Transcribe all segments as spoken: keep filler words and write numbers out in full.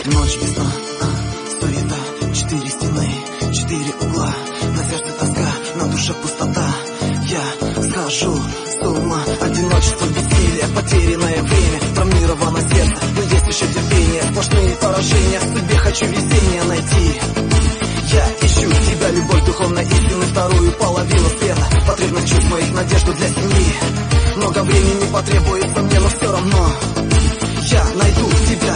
Ночь без сна, суета, четыре стены, четыре угла. На сердце тоска, на душе пустота. Я схожу с ума, одиночество, бессилие, потерянное время, травмировано сердце, но есть еще терпение. Сплошные поражения, в судьбе хочу везение найти. Я ищу тебя, любовь духовной истины, вторую половину света, потребность чувств моих, надежду для семьи. Много времени потребуется мне, но все равно я найду тебя.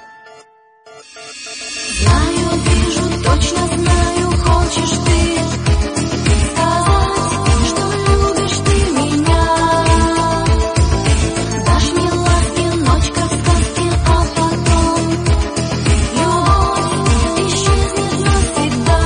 Знаю, вижу, точно знаю, хочешь ты сказать, что любишь ты меня. Дашь мне ласки, ночь как сказки, а потом любовь исчезнет навсегда.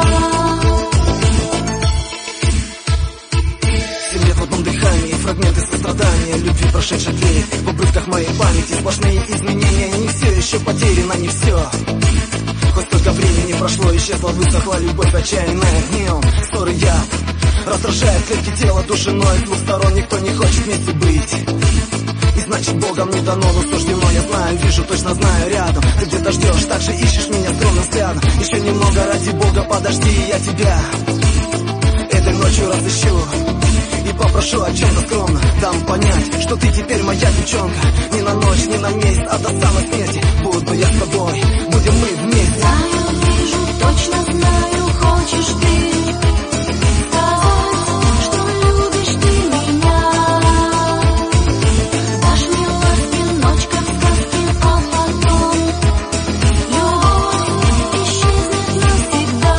Семь лет в одном дыхании, фрагменты сострадания, любви прошедших дней, в обрывках моей памяти сплошные изменения. Не все еще потеряно, не все. Хоть столько времени прошло, исчезла, высохла любовь отчаянная днем. Ссоры яд раздражает клетки тела, души ноет, с двух сторон никто не хочет вместе быть. И значит Богом не дано, но суждено, я знаю, вижу, точно знаю рядом. Ты где-то ждешь, так же ищешь меня скромным взглядом. Еще немного, ради Бога, подожди, я тебя этой ночью разыщу и попрошу о чем-то скромно. Дам понять, что ты теперь моя девчонка. Не на ночь, не на месяц, а до самой смерти буду я с тобой, будем мы вместе. Знаю, вижу, точно знаю, хочешь ты сказать, что любишь ты меня. Дашь мне ласки, ночь как сказки, а потом любовь исчезнет навсегда.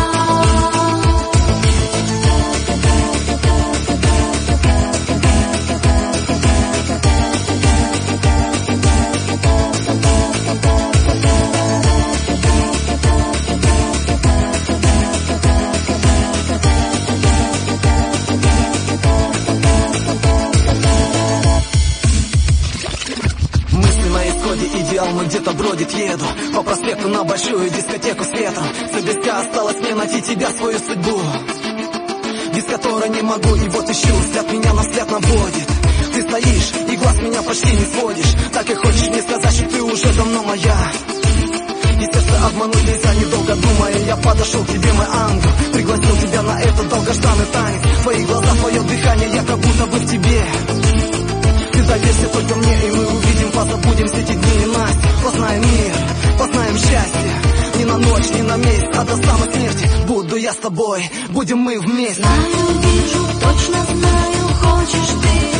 Идеал мой где-то бродит, еду по проспекту на большую дискотеку с ветром. Все без тебя осталось мне найти тебя, свою судьбу, без которой не могу. И вот ищу, взгляд меня на взгляд наводит. Ты стоишь и глаз меня почти не сводишь. Так и хочешь мне сказать, что ты уже давно моя. И сердце обмануть нельзя, недолго думая, я подошел к тебе, мой ангел. Пригласил тебя на этот долгожданный танец. Твои глаза, твое дыхание, я как будто бы в тебе. Ты доверься только мне, и мы увидим, позабудем все эти дни ненастья. Познаем мир, познаем счастье. Не на ночь, не на месяц, а до самой смерти буду я с тобой, будем мы вместе. Знаю, вижу, точно знаю, хочешь ты